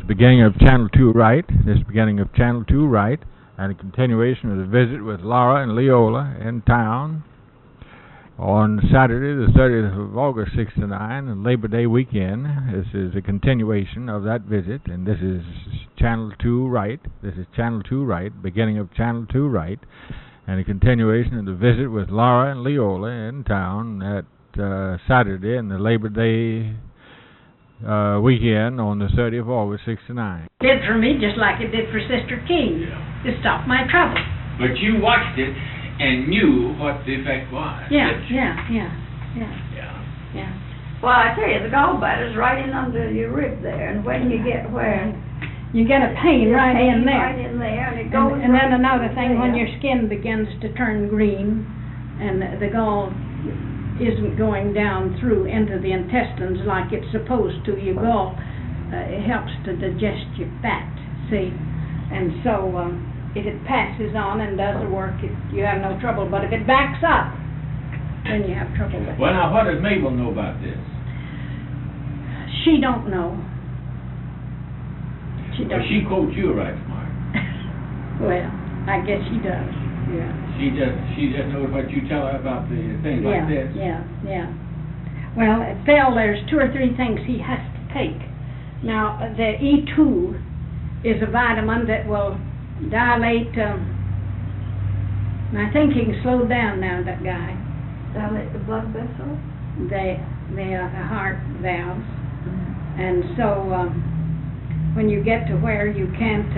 beginning of Channel 2 Right. This beginning of Channel 2 Right, and a continuation of the visit with Laura and Leola in town on Saturday, the 30th of August, '69, and Labor Day weekend. This is a continuation of that visit, and this is Channel 2 Right. This is Channel 2 Right, beginning of Channel 2 Right, and a continuation of the visit with Laura and Leola in town at Saturday and the Labor Day weekend on the 30th of August, '69. Did for me just like it did for Sister King. Yeah. It stopped my trouble. But you watched it and knew what the effect was. Yeah. Well, I tell you, the gallbladder's right in under your rib there, and when you get where you get a pain right in there. Right in there, and it goes. And then another thing, when your skin begins to turn green, and the gall isn't going down through into the intestines like it's supposed to, your gall, it helps to digest your fat, see? And so if it passes on and does the work, you have no trouble. But if it backs up, then you have trouble with it. Well, now, what does Mabel know about this? She don't know. Well, she quotes you right smart. Well, I guess she does, yeah. She just knows what you tell her about the things like this. Yeah. Well, Phil, there's 2 or 3 things he has to take. Now, the E2 is a vitamin that will dilate, I think he can slow down now, that guy. Dilate the blood vessels? The heart valves. Mm-hmm. And so, when you get to where you can't,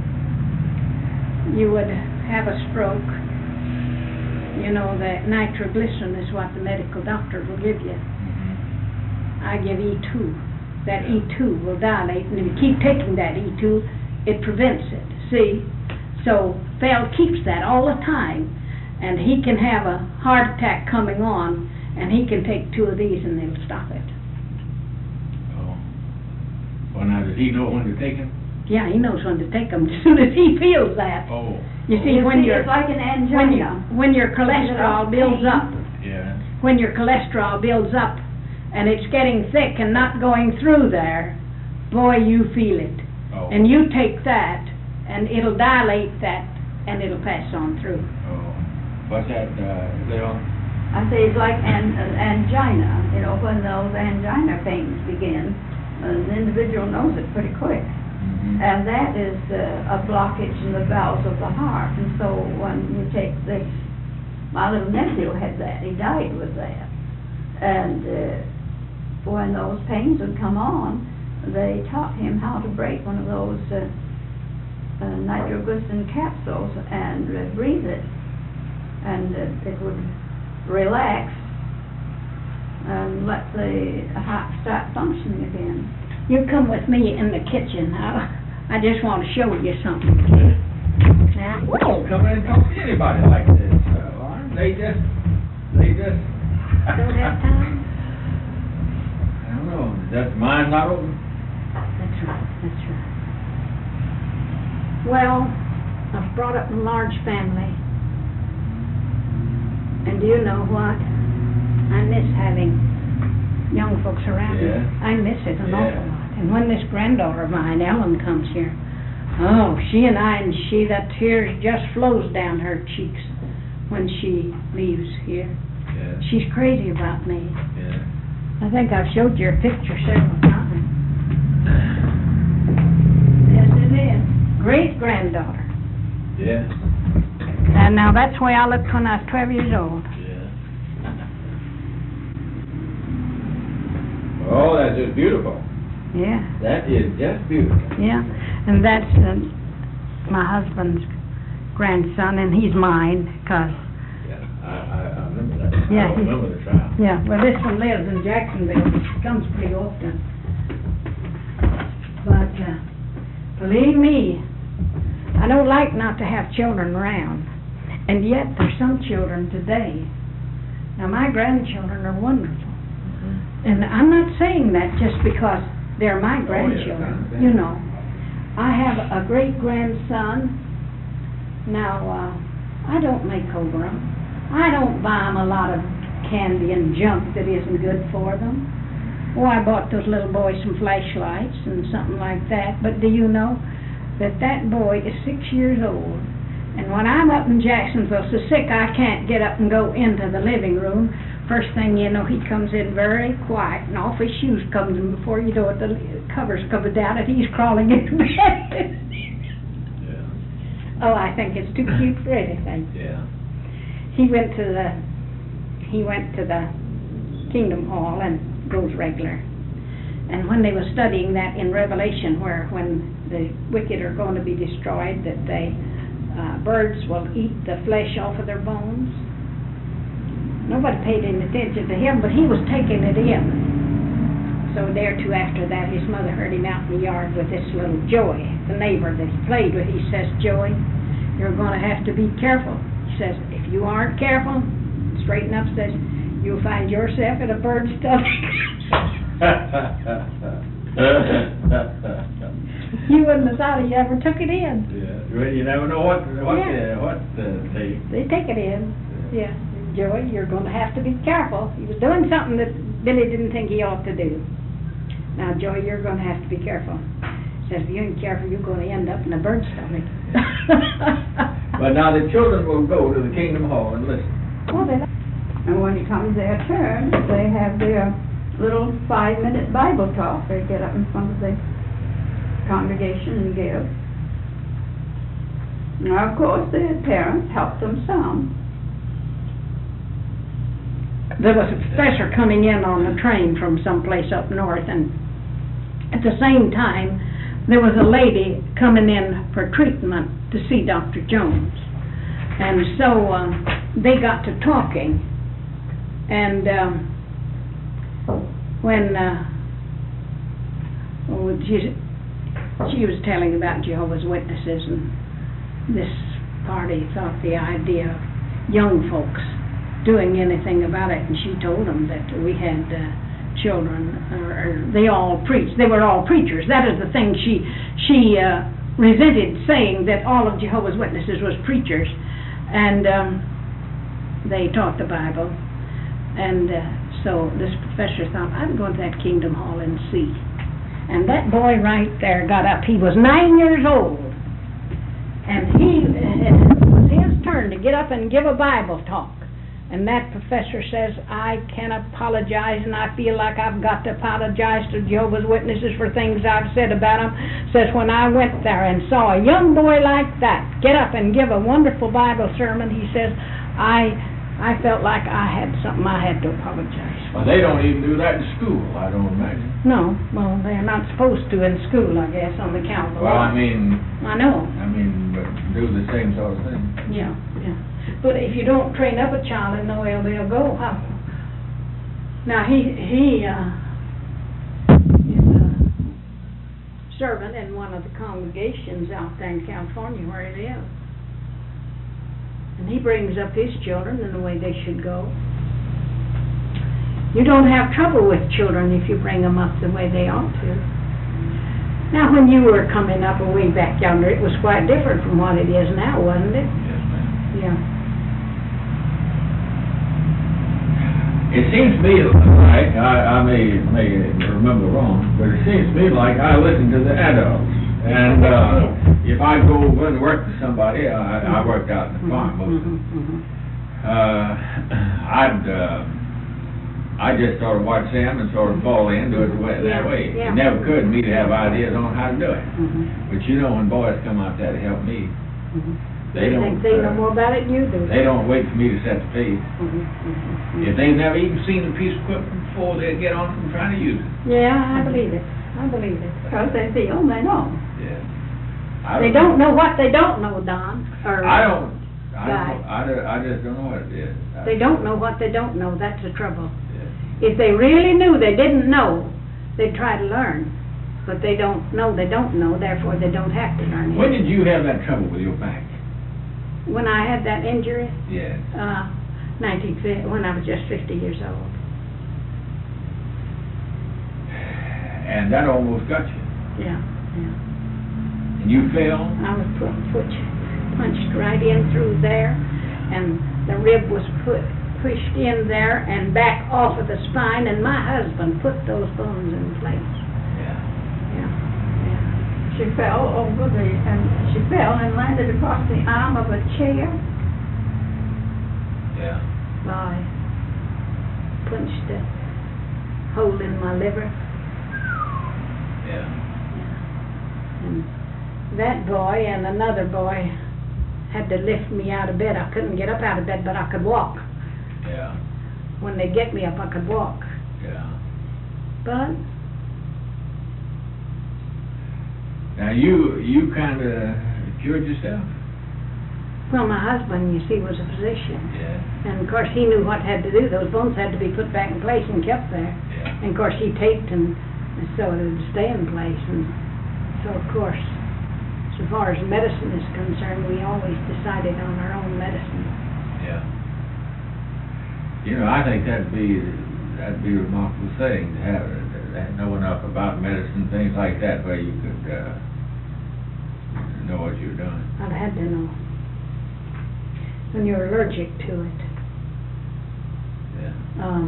you would have a stroke, you know, the nitroglycerin is what the medical doctor will give you. Mm-hmm. I give E2. That E2 will dilate, and if you keep taking that E2, it prevents it, see? So Phil keeps that all the time, and he can have a heart attack coming on, and he can take 2 of these and they'll stop it. Oh. Well, now, does he know when to take them? Yeah, he knows when to take them as soon as he feels that. Oh. You see, it's like an angina. When your cholesterol builds up, yeah. When your cholesterol builds up, and it's getting thick and not going through there, boy, you feel it. Oh. And you take that, and it'll dilate that, and it'll pass on through. Oh. What's that, Leon? I say it's like an angina. You know, when those angina pains begin, an individual knows it pretty quick. Mm-hmm. And that is a blockage in the valves of the heart. And so when you take this, my little nephew had that. He died with that. And when those pains would come on, they taught him how to break one of those nitroglycerin capsules and breathe it. And it would relax and let the heart start functioning again. You come with me in the kitchen. I just want to show you something. We don't come in and talk to anybody like this, Lauren. They just... Don't have time? I don't know. Is that mine not open? That's right. Well, I've brought up a large family. And do you know what? I miss having young folks around me. I miss it an awful lot. And when this granddaughter of mine, Ellen, comes here, that tears just flows down her cheeks when she leaves here. Yeah. She's crazy about me. Yeah. I think I've showed you a picture several times. Yes, it is. Great-granddaughter. Yeah. And now that's the way I looked when I was 12 years old. Oh, that's just beautiful. Yeah. That is just beautiful. Yeah, and that's my husband's grandson, and he's mine, because... Yeah, I remember that. Yeah, I remember the trial. Yeah, well, this one lives in Jacksonville. He comes pretty often. But, believe me, I don't like not to have children around. And yet, there's some children today. Now, my grandchildren are wonderful. And I'm not saying that just because they're my grandchildren, you know. I have a great-grandson. Now, I don't make over them. I don't buy them a lot of candy and junk that isn't good for them. Oh, I bought those little boys some flashlights and something like that. But do you know that that boy is 6 years old? And when I'm up in Jacksonville so sick I can't get up and go into the living room, first thing you know, he comes in very quiet, and off his shoes comes, and before you know it, the covers covered down, and he's crawling into bed. Yeah. Oh, I think it's too cute for anything. Yeah. He went to the Kingdom Hall and goes regular. And when they were studying that in Revelation, where when the wicked are going to be destroyed, that they birds will eat the flesh off of their bones. Nobody paid any attention to him, but he was taking it in. So a day or two after that, his mother heard him out in the yard with this little Joey, the neighbor that he played with. He says, "Joey, you're going to have to be careful." He says, "If you aren't careful," straighten up, says, "you'll find yourself in a bird's stomach." You wouldn't have thought he ever took it in. Yeah. Well, you never know what they take it in. Yeah. Joey, you're going to have to be careful. He was doing something that Billy didn't think he ought to do. Now, Joey, you're going to have to be careful. He says, if you ain't careful, you're going to end up in a bird's stomach. But now the children will go to the Kingdom Hall and listen. Well, And when it comes their turn, they have their little 5-minute Bible talk. They get up in front of the congregation and give. Now, of course, their parents help them some. there was a professor coming in on the train from someplace up north, and at the same time, there was a lady coming in for treatment to see Dr. Jones. And so they got to talking, and when she was telling about Jehovah's Witnesses, and this party thought the idea of young folks doing anything about it, and she told them that we had children, they all preached. They were all preachers. That is the thing she resented, saying that all of Jehovah's Witnesses was preachers, and they taught the Bible. And so this professor thought, I'm going to that Kingdom Hall and see. And that boy right there got up. He was 9 years old, and it was his turn to get up and give a Bible talk. And that professor says, I can apologize, and I feel like I've got to apologize to Jehovah's Witnesses for things I've said about them. Says, when I went there and saw a young boy like that get up and give a wonderful Bible sermon, he says, I felt like I had something I had to apologize for. Well, they don't even do that in school, I don't imagine. No, well, they're not supposed to in school, I guess, on the count of the Well, law. I mean, but do the same sort of thing. Yeah. But if you don't train up a child in the way they'll go, how? Now, he is a servant in one of the congregations out there in California where he lives. And he brings up his children in the way they should go. You don't have trouble with children if you bring them up the way they ought to. Now, when you were coming up a way back yonder, it was quite different from what it is now, wasn't it? Yes, ma'am. Yeah. It seems to me like, I may remember wrong, but it seems to me like I listen to the adults. And if I go and work for somebody, I worked out in the farm mostly. I just sort of watch them and sort of fall into it that way. Yeah. It never occurred to me to have ideas on how to do it. Mm-hmm. But you know, when boys come out there to help me, they don't. Think they know more about it than you do. They don't wait for me to set the pace. Mm-hmm. If they've never even seen a piece of equipment before, they'll get on it and try to use it. Yeah, I believe it. Because they feel they know. Yeah. They don't know what they don't know, Don. I just don't know what it is. They don't know what they don't know. That's the trouble. Yeah. If they really knew they didn't know, they'd try to learn. But they don't know they don't know, therefore they don't have to learn. When did you have that trouble with your back? When I had that injury? Yeah. 1950, when I was just 50 years old. And that almost got you. Yeah. And you fell? I was punched right in through there, and the rib was pushed in there and back off of the spine, and my husband put those bones in place. Yeah. Yeah, yeah. She fell and landed across the arm of a chair. Yeah. I punched a hole in my liver. Yeah. And that boy and another boy had to lift me out of bed. I couldn't get up out of bed, but I could walk. Yeah. When they get me up, I could walk. Yeah. But Now you kind of cured yourself. well, my husband, you see, was a physician, Yeah. and of course he knew what had to do. Those bones had to be put back in place and kept there. Yeah. And of course he taped and so it would stay in place. And so of course, so far as medicine is concerned, we always decided on our own medicine. Yeah. You know, I think that'd be a remarkable thing to have know enough about medicine, things like that, where you could know what you're doing. I'd had to know when you're allergic to it. Yeah.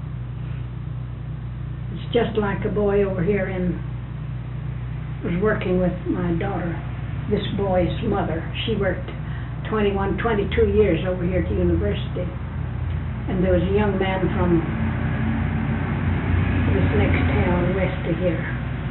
It's just like a boy over here was working with my daughter. This boy's mother, she worked 21, 22 years over here at the university. And there was a young man from this next town west of here.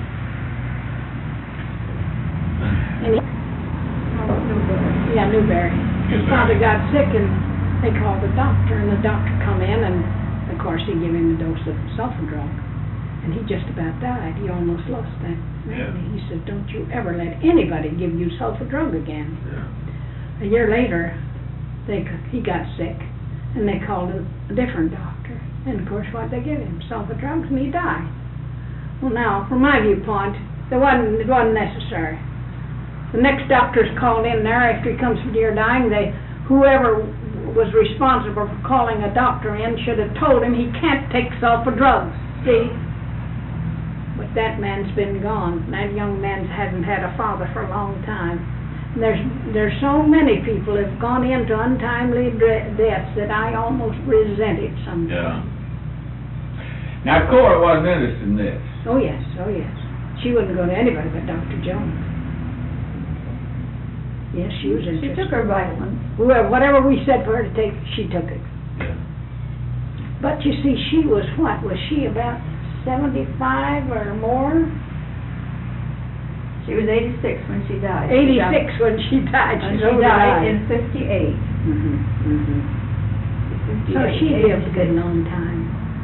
And he, Newberry. His father got sick and they called the doctor, and the doctor come in, and of course he gave him a dose of sulfur drug. And he just about died. He almost lost that. Yeah. He said, "Don't you ever let anybody give you sulfur drug again." Yeah. A year later, he got sick, and they called a different doctor. And of course, what they give him? Sulfur drugs, and he died. Well, now, from my viewpoint, it wasn't necessary. The next doctor's called in there after he comes from near dying. Whoever was responsible for calling a doctor in should have told him he can't take sulfur drugs. See? But that man's been gone. That young man hasn't had a father for a long time. And there's so many people that have gone into untimely deaths that I almost resent it sometimes. Yeah. Now, Cora wasn't interested in this. Oh yes, oh yes. She wouldn't go to anybody but Dr. Jones. Yes, she was interested. She took her vitamins. Whatever we said for her to take, she took it. Yeah. But you see, she was what? Was she about 75 or more? She was 86 when she died. 86 when she died. And She's she older died than in 58. So she lived a good long time.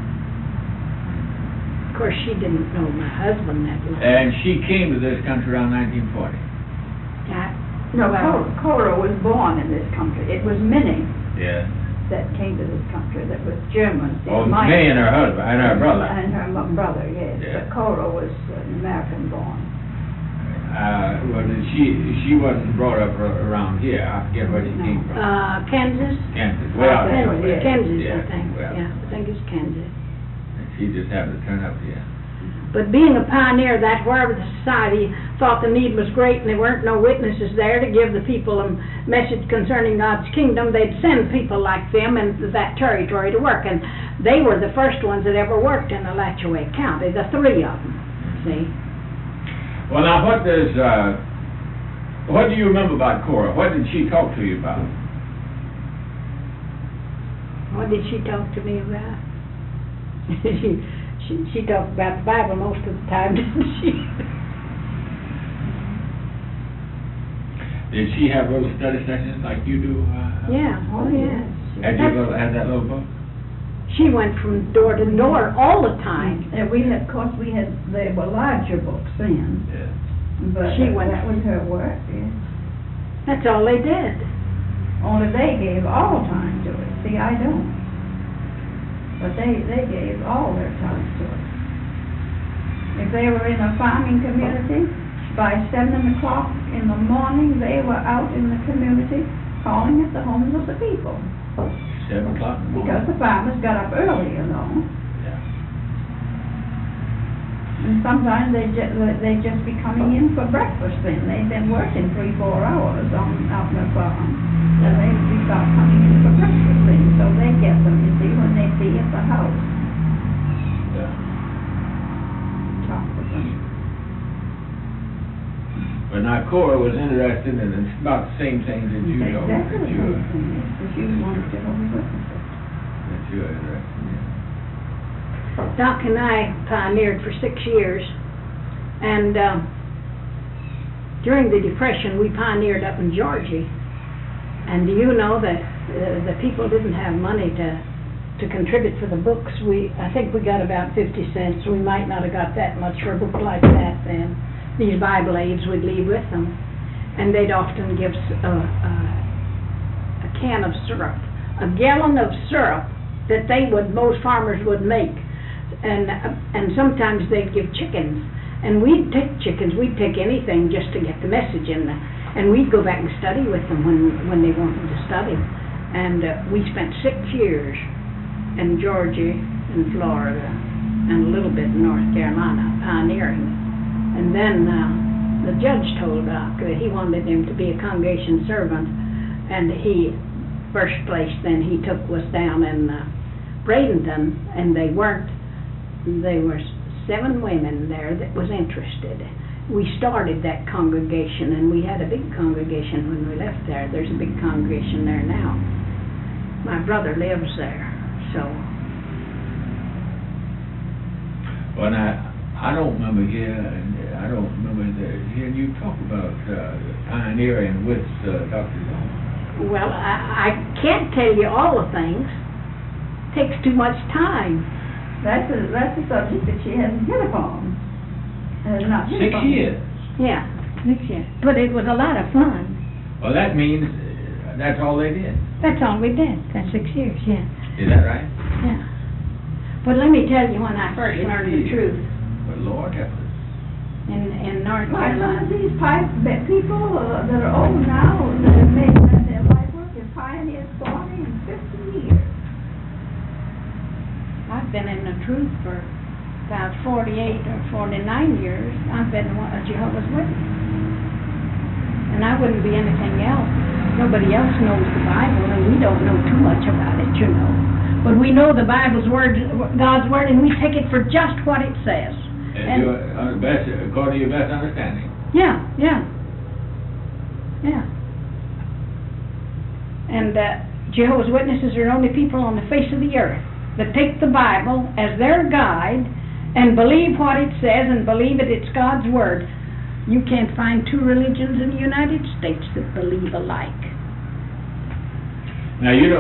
Of course, she didn't know my husband that long. And she came to this country around 1940. No, Well- Cora was born in this country. It was Minnie Yeah. that came to this country that was German. Oh, me and her husband, and her brother. And her brother, yes. Yeah. But Cora was an American born. Well, she wasn't brought up around here. I forget where she came from. Kansas? Kansas. Well, Kansas, yeah. Kansas, Yeah, I think. well. Yeah, I think it's Kansas. And she just happened to turn up here. But being a pioneer, that wherever the society thought the need was great and there weren't no witnesses there to give the people a message concerning God's kingdom, they'd send people like them into that territory to work. And they were the first ones that ever worked in Alachua County, the three of them, see? Well, now, what do you remember about Cora? What did she talk to you about? What did she talk to me about? She talked about the Bible most of the time, didn't she? Did she have little study sessions like you do? Yeah, oh yeah. Had that little book? She went from door to door all the time. And of course, they were larger books then. Yeah. But She went- that was her work, yes. That's all they did. Only they gave all time to it. See, I don't. But they gave all their time to it. If they were in a farming community, by 7 o'clock in the morning, they were out in the community calling at the homes of the people. 7 o'clock in the morning. Because the farmers got up early, you know. Yeah. And sometimes they'd just be coming in for breakfast then. They'd been working 3-4 hours out in the farm. And they'd be start coming in for breakfast then. so they get them, you see, when they be at the house. Yeah. Talk with them. But now Cora was interested in about the same things that you know, Exactly the same thing, because you want to get over witnesses. that you're interested in. Doc and I pioneered for 6 years, and during the Depression, we pioneered up in Georgia. And do you know that the people didn't have money to contribute for the books? I think we got about 50 cents. We might not have got that much for a book like that then. These Bible aids we'd leave with them, and they'd often give a can of syrup, a gallon of syrup that most farmers would make. And sometimes they'd give chickens, and we'd take chickens, we'd take anything just to get the message in there. And we'd go back and study with them when they wanted to study. And we spent 6 years in Georgia and Florida and a little bit in North Carolina pioneering. And then the judge told Doc that he wanted him to be a congregation servant, and first place then he took was down in Bradenton, and there were 7 women there that was interested. We started that congregation, and we had a big congregation when we left there. There's a big congregation there now. My brother lives there, so. Well, now, I don't remember hearing you talk about pioneering with Dr. Zone. Well, I can't tell you all the things. It takes too much time. That's a subject that she hasn't hit upon. Not 6 hit upon. years. Yeah, 6 years. But it was a lot of fun. Well, that means that's all they did. That's all we did. That's 6 years, yeah. Is that right? Yeah. But let me tell you when I first learned the truth But Lord help us. in North Why, some Carolina. of these people that are old now, that have made that their life work, have pioneered 40 and 50 years. I've been in the truth for about 48 or 49 years. I've been a Jehovah's Witness. And I wouldn't be anything else. Nobody else knows the Bible, and we don't know too much about it, you know. But we know the Bible's word, God's word, and we take it for just what it says. And you're according to your best understanding. Yeah. And Jehovah's Witnesses are the only people on the face of the earth that take the Bible as their guide and believe what it says and believe it's God's word. You can't find 2 religions in the United States that believe alike. Now you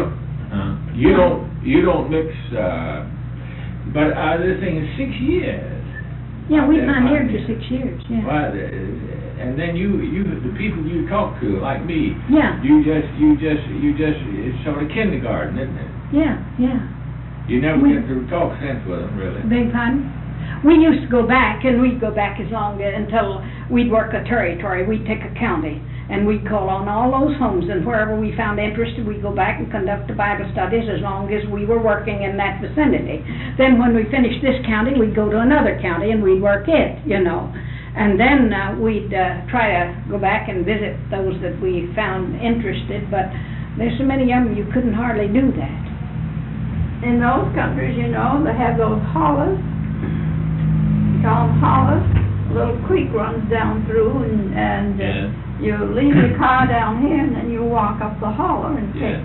don't mix. But this thing is 6 years. Yeah, we pioneered for 6 years. Yeah. Well, and then the people you talk to, like me. Yeah. You just it's sort of kindergarten, isn't it? Yeah. You never get to talk sense with them, really. Beg pardon? We used to go back, and we'd go back until we'd work a territory. We'd take a county, and we'd call on all those homes, and wherever we found interested, we'd go back and conduct the Bible studies as long as we were working in that vicinity. Then when we finished this county, we'd go to another county, and we'd work it, you know. And then we'd try to go back and visit those that we found interested, but there's so many of them you couldn't hardly do that. In those countries, you know, they have those hollers. You call them hollers. A little creek runs down through, and you leave your car down here, and then you walk up the holler and take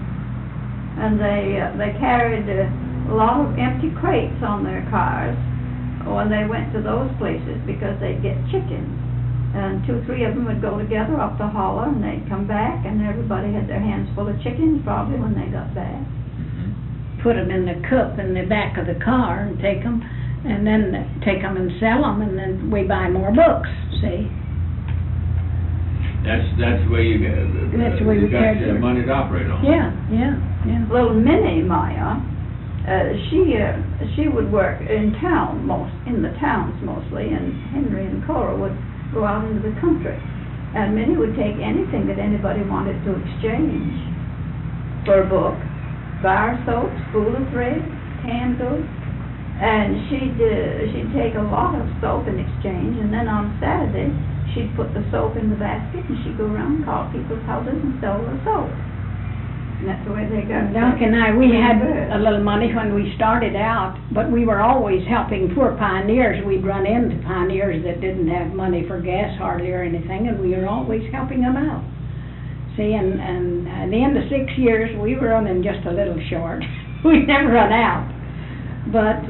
they carried a lot of empty crates on their cars when they went to those places because they'd get chickens. And 2 or 3 of them would go together up the holler, and they'd come back, and everybody had their hands full of chickens probably when they got back. Put them in the cup in the back of the car and take them, and then take them and sell them, and then we buy more books, see? That's the way you get. That's the way we got carried it. money to operate on. Yeah. Little Minnie Maya, she would work in the towns mostly, and Henry and Cora would go out into the country. And Minnie would take anything that anybody wanted to exchange for a book. Bar soap, spool of thread, candles, and she'd take a lot of soap in exchange, and then on Saturday she'd put the soap in the basket and she'd go around and call people's houses and sell the soap. And that's the way they got. Doc and I, we had a little money when we started out, but we were always helping poor pioneers. We'd run into pioneers that didn't have money for gas hardly or anything, and we were always helping them out. See, and at the end of 6 years, we were running just a little short. We never run out. But,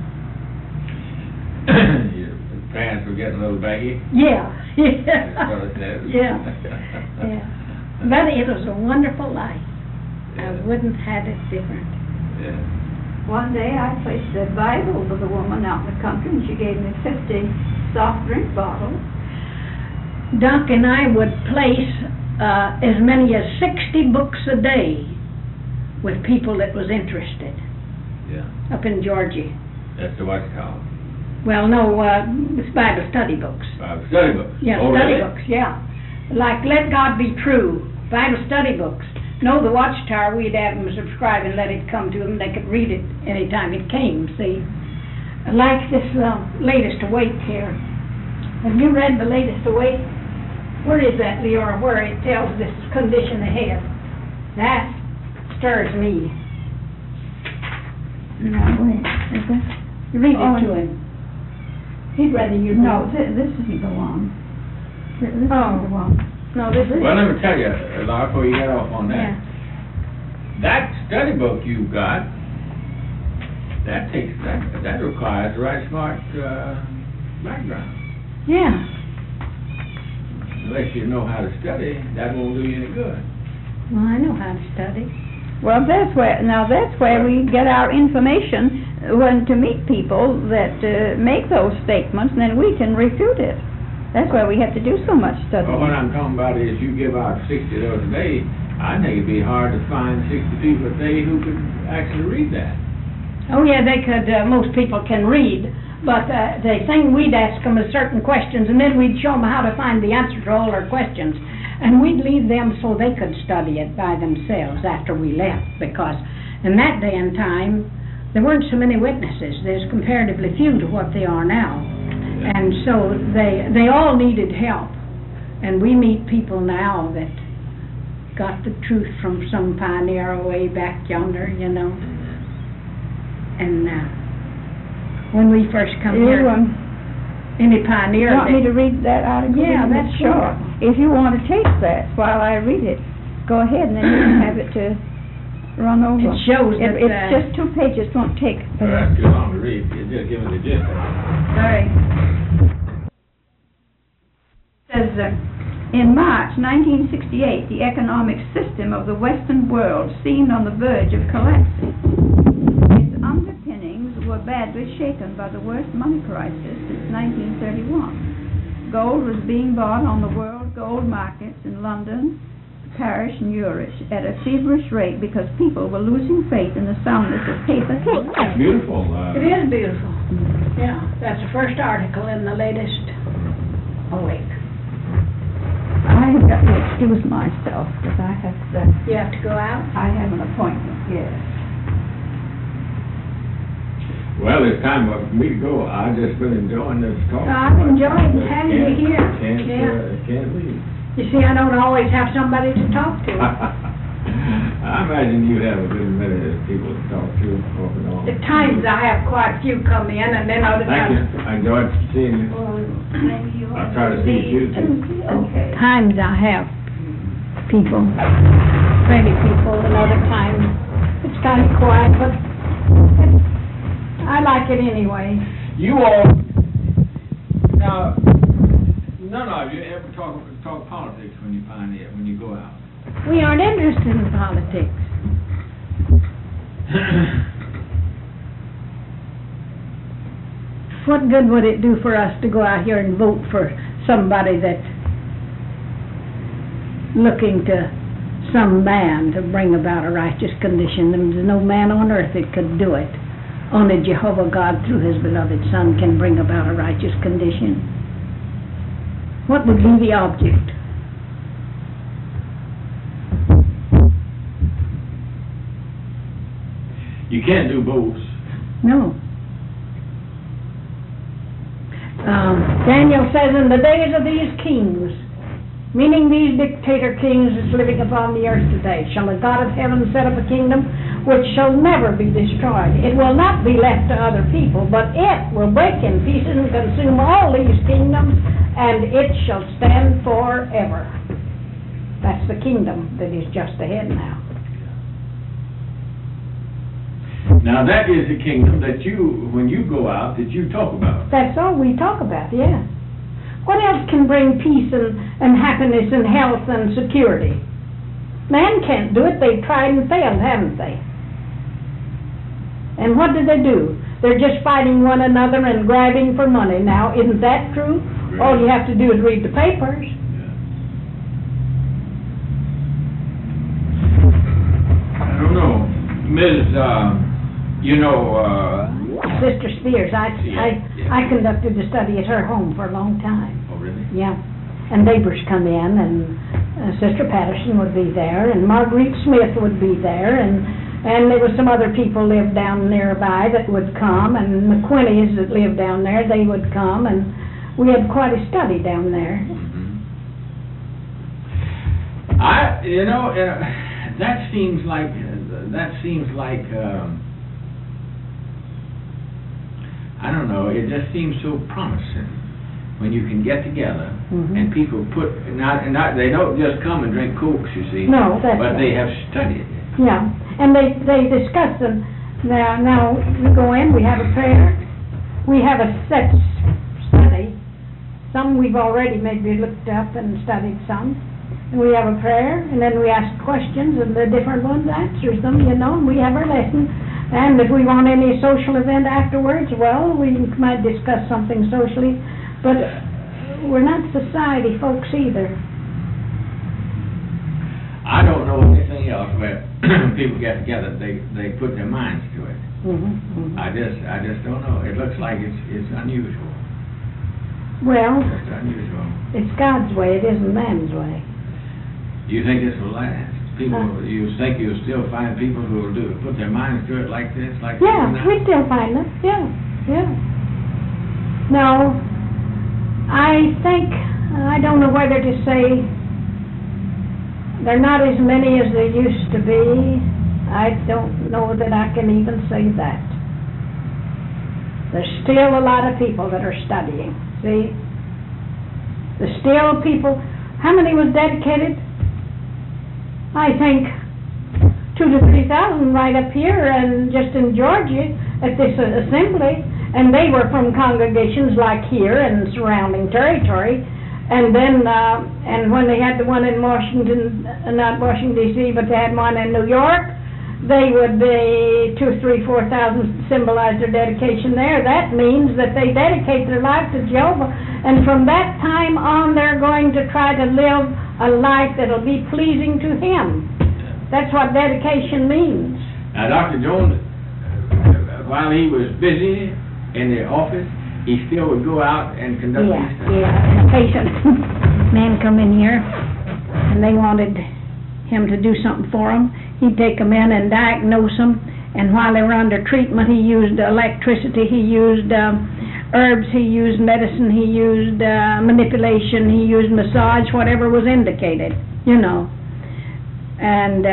Your pants were getting a little baggy? yeah. That's what it says. Yeah. Yeah. But it was a wonderful life. I wouldn't have it different. Yeah. One day I placed a Bible with a woman out in the country, and she gave me 50 soft drink bottles. Doc and I would place as many as 60 books a day with people that was interested Yeah. up in Georgia. That's the what's called. Well, no, it's Bible study books. Bible study books. Yeah, Oh, study really? books, yeah. Like Let God Be True, Bible study books. No, the Watchtower, we'd have them subscribe and let it come to them. They could read it anytime it came, see. Like this latest Awake here. Have you read the latest Awake? Where is that, Leora, where it tells this condition ahead? That stirs me. No, wait, is this? Read it Oh, to him. He'd rather you No, read. this isn't the one. This isn't Oh. the one. No, this is... Well, let me tell you, Laura, before you get off on that. Yeah. That study book you've got, that requires a right smart background. Yeah. Unless you know how to study, that won't do you any good. Well, I know how to study. Well, that's where we get our information, when to meet people that make those statements, and then we can refute it. That's why we have to do so much studying. Well, what I'm talking about is you give out 60 of those a day, I think it'd be hard to find 60 people a day who could actually read that. Oh, yeah, they could, most people can read, but the thing we'd ask them is certain questions, and then we'd show them how to find the answer to all their questions. And we'd leave them so they could study it by themselves after we left, because in that day and time, there weren't so many witnesses. There's comparatively few to what they are now. And so they all needed help. And we meet people now that got the truth from some pioneer way back yonder, you know. And when we first come here, any pioneer... You want me to read that article? Yeah, that's sure. If you want to take that while I read it, go ahead, and then you can have it to run over. It shows that... It's just 2 pages, won't take... Well, that's too long to read. You just give me the gist of it. Sorry. It says, in March 1968, the economic system of the Western world seemed on the verge of collapsing. Its underpinnings were badly shaken by the worst money crisis since 1931. Gold was being bought on the world gold markets in London, Paris, and Europe at a feverish rate because people were losing faith in the soundness of paper. That's beautiful. It is beautiful. Yeah, that's the first article in the latest Awake. I have got to excuse myself because I have You have to go out? I have an appointment, yes. Well, it's time for me to go. I've just been enjoying this talk. I've enjoyed having you here. Can't leave. You see, I don't always have somebody to talk to. I imagine you have a good many people to talk to off and on. At times I have quite a few come in, and then other Thank you. times... I enjoyed seeing you. I'll try to see you too. Okay. Times I have people, friendly people, and other times it's kind of quiet, but I like it anyway. You all, now, none of you ever talk politics when you find it, when you go out. We aren't interested in politics. What good would it do for us to go out here and vote for somebody that's looking to some man to bring about a righteous condition? There's no man on earth that could do it. Only Jehovah God, through His beloved Son, can bring about a righteous condition. What would be the object? You can't do both. No. Daniel says, in the days of these kings, meaning these dictator kings that's living upon the earth today, shall the God of heaven set up a kingdom which shall never be destroyed. It will not be left to other people, but it will break in pieces and consume all these kingdoms, and it shall stand forever. That's the kingdom that is just ahead now. Now that is the kingdom that you, when you go out, that you talk about. That's all we talk about, yeah. What else can bring peace and happiness and health and security? Man can't do it. They've tried and failed, haven't they? And what do? They're just fighting one another and grabbing for money. Now, isn't that true? Right. All you have to do is read the papers. I don't know. Ms., Sister Spears, I conducted a study at her home for a long time. Oh, really? Yeah. And neighbors come in, and Sister Patterson would be there, and Marguerite Smith would be there, and there were some other people lived down nearby that would come, and McQuinneys that lived down there, they would come, and we had quite a study down there. Mm-hmm. That seems like I don't know, it just seems so promising when you can get together and people they don't just come and drink Cokes, you see. No, that's but right. they have studied it. Yeah, and they discuss them. Now we go in, we have a prayer, we have a set study. Some we've already maybe looked up and studied some. And we have a prayer, and then we ask questions, and the different ones answers them, and we have our lesson. And if we want any social event afterwards, well, we might discuss something socially, but we're not society folks either. I don't know anything else where people get together, they put their minds to it. I just don't know. It looks like it's unusual. Well, It's unusual. it's God's way, it isn't man's way. Do you think this will last? You think you'll still find people who will put their minds to it like this? Yeah, we still find them, yeah. No, I think, I don't know whether to say they're not as many as there used to be. I don't know that I can even say that. There's still a lot of people that are studying, see? There's still people, how many was dedicated? I think 2,000 to 3,000 right up here and just in Georgia at this assembly, and they were from congregations like here and surrounding territory. And then, and when they had the one in Washington, not Washington D.C., but they had one in New York, they would be 2,000, 3,000, 4,000 symbolize their dedication there. That means that they dedicate their life to Jehovah, and from that time on, they're going to try to live a life that'll be pleasing to Him. That's what dedication means. Now, Dr. Jones, while he was busy in the office, he still would go out and conduct these studies. Yeah. And a patient man come in here, and they wanted him to do something for them. He'd take them in and diagnose them, and while they were under treatment, he used electricity, he used herbs, he used medicine, he used manipulation, he used massage, whatever was indicated, And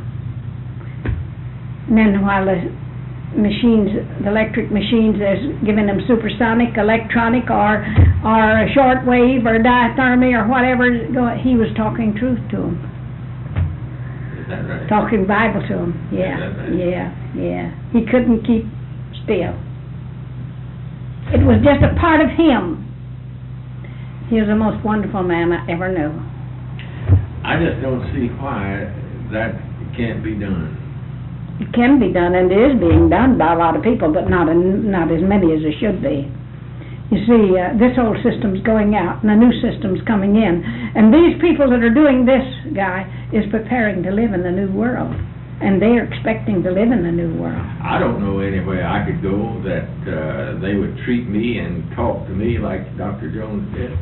then while the electric machines, there's giving them supersonic, electronic, or shortwave, or diathermy, or whatever, he was talking truth to them. Is that right? Talking Bible to them, yeah. Is that right? Yeah. He couldn't keep still. It was just a part of him. He was the most wonderful man I ever knew. I just don't see why that can't be done. It can be done, and it is being done by a lot of people, but not as many as it should be. You see, this old system's going out, and a new system's coming in. And these people that are doing this, guy, is preparing to live in the new world. And they're expecting to live in the new world. I don't know anywhere I could go that they would treat me and talk to me like Dr. Jones did.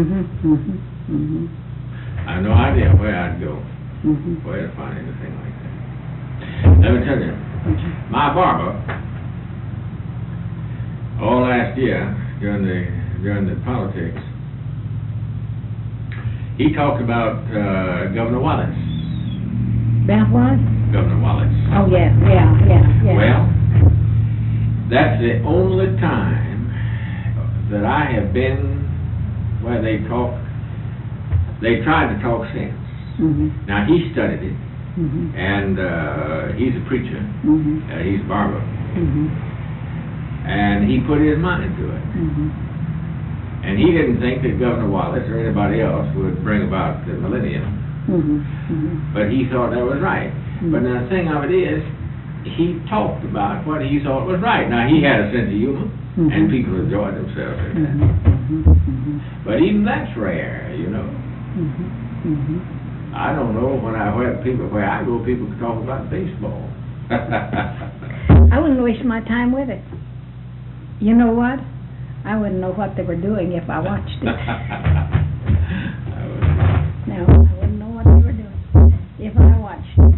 I have no idea where I'd go, where to find anything like that. Let me tell you, my barber, all last year during the politics, he talked about Governor Wallace. About what? Governor Wallace. Oh, yeah. Well, that's the only time that I have been where they tried to talk sense. Mm-hmm. Now, he studied it, Mm-hmm. and he's a preacher. Mm-hmm. He's a barber. Mm-hmm. And he put his mind to it. Mm-hmm. And he didn't think that Governor Wallace or anybody else would bring about the millennium. Mm-hmm. Mm-hmm. But he thought that was right. Mm-hmm. But now the thing of it is, he talked about what he thought was right. Now, he had a sense of humor, Mm-hmm. and people enjoyed themselves at that. Mm-hmm. Mm-hmm. But even that's rare, you know. Mm-hmm. Mm-hmm. I don't know where I go, people can talk about baseball. I wouldn't waste my time with it. You know what? I wouldn't know what they were doing if I watched it. No, I wouldn't know what they were doing if I watched it.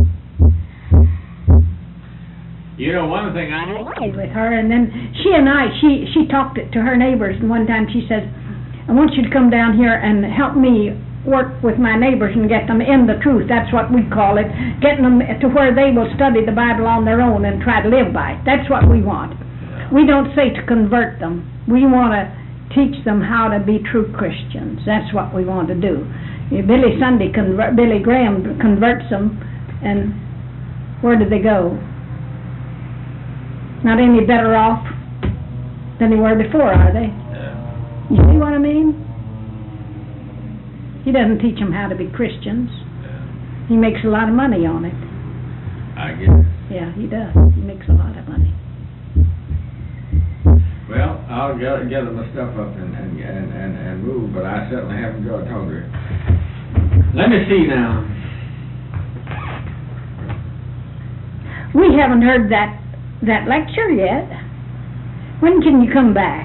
You know, one thing I know. With her, and then she talked it to her neighbors, and one time she says, I want you to come down here and help me work with my neighbors and get them in the truth. That's what we call it, getting them to where they will study the Bible on their own and try to live by it. That's what we want. We don't say to convert them. We want to teach them how to be true Christians. That's what we want to do. Billy Graham converts them, and where do they go? Not any better off than they were before, are they? Yeah. You see what I mean? He doesn't teach them how to be Christians. Yeah. He makes a lot of money on it. I guess. Yeah, he does. He makes a lot of money. Well, I'll gather my stuff up and move, but I certainly have enjoyed talking to you. Let me see now. We haven't heard that lecture yet. When can you come back?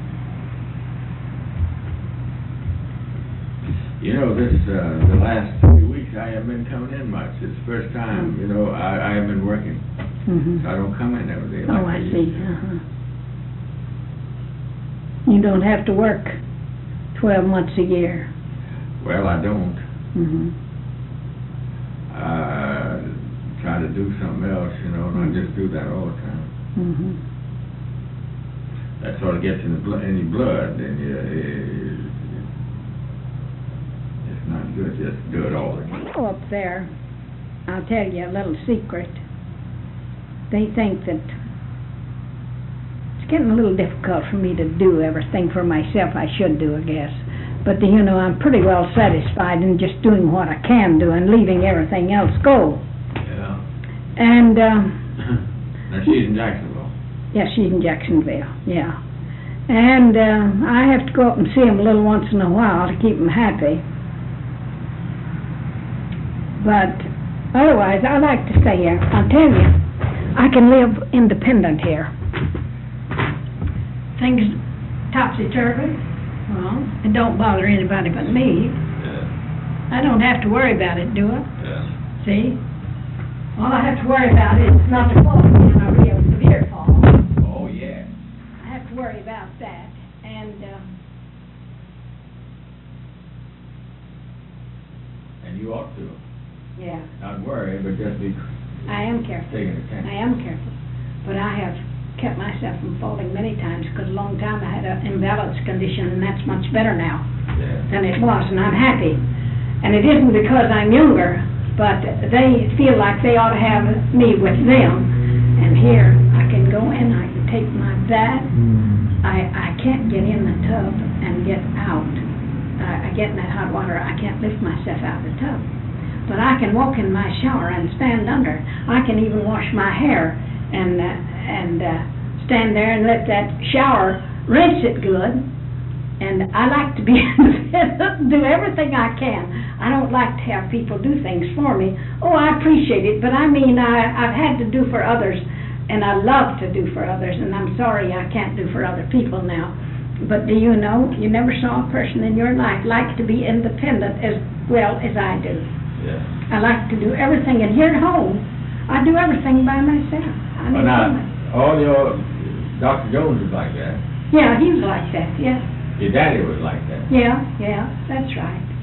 You know, the last few weeks I haven't been coming in much. It's the first time, you know, I have been working. Mm-hmm. So I don't come in every day. Oh, I see. Uh-huh. You don't have to work 12 months a year. Well, I don't. Mm-hmm. Try to do something else, you know, and I just do that all the time. Mm-hmm. That sort of gets in your blood, and it's not good just to do it all the time. People up there, I'll tell you a little secret. They think that it's getting a little difficult for me to do everything for myself I should do, I guess. But, you know, I'm pretty well satisfied in just doing what I can do and leaving everything else go. Yeah. And, now, she's in Jacksonville. yeah, she's in Jacksonville, yeah. And I have to go up and see them a little once in a while to keep them happy. But otherwise, I like to stay here. I'll tell you, I can live independent here. Things topsy-turvy. Well, it don't bother anybody but me. Yeah. I don't have to worry about it, do I? Yeah. See? All I have to worry about is not to fall in a real severe fall. Oh, yeah. I have to worry about that. And you ought to. Yeah, Not worry, but just be I am careful. taking attention. I am careful. But I have kept myself from falling many times, because a long time I had an imbalance condition, and that's much better now Yeah. than it was, and I'm happy. And it isn't because I'm younger, but they feel like they ought to have me with them. And here, I can go in, I can take my bath. I can't get in the tub and get out. I get in that hot water, I can't lift myself out of the tub. But I can walk in my shower and stand under. I can even wash my hair and stand there and let that shower rinse it good. And I like to be independent, do everything I can. I don't like to have people do things for me. Oh, I appreciate it, but I mean, I've had to do for others, and I love to do for others, and I'm sorry I can't do for other people now. But do you know, you never saw a person in your life like to be independent as well as I do. Yeah. I like to do everything, and here at home, I do everything by myself. I mean, all your, Dr. Jones was like that. yeah, he was like that, yeah. Your daddy was like that. Yeah, that's right.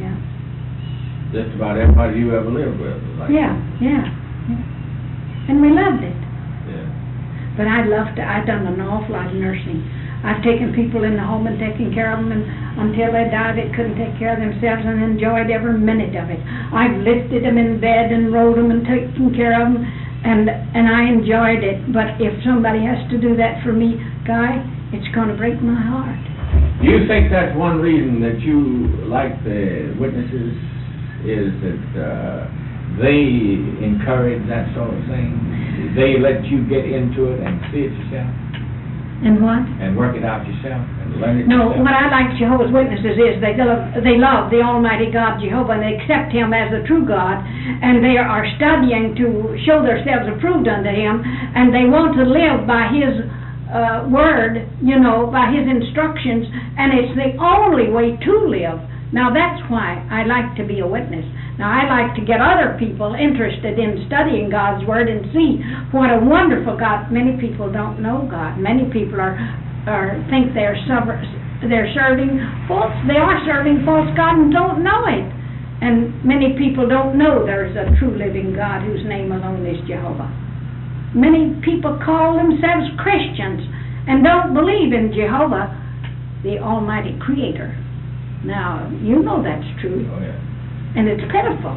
Yeah. Just about everybody you ever lived with. Was like Yeah. And we loved it. Yeah. But I've done an awful lot of nursing. I've taken people in the home and taken care of them, and until they died, they couldn't take care of themselves, and enjoyed every minute of it. I've lifted them in bed and rolled them and taken care of them, and I enjoyed it. But if somebody has to do that for me, Guy, it's going to break my heart. Do you think that's one reason that you like the witnesses, is that they encourage that sort of thing? They let you get into it and see it yourself? And what? And work it out yourself and learn it No, yourself? what I like Jehovah's Witnesses is they love the Almighty God Jehovah, and they accept Him as the true God, and they are studying to show themselves approved unto Him, and they want to live by His word, by His instructions, and it's the only way to live. Now that's why I like to be a witness. Now I like to get other people interested in studying God's Word and see what a wonderful God. Many people don't know God. Many people think they're serving false. They are serving false God and don't know it. And many people don't know there's a true living God whose name alone is Jehovah. Many people call themselves Christians and don't believe in Jehovah, the Almighty Creator. Now, you know that's true. Oh, yeah. And it's pitiful.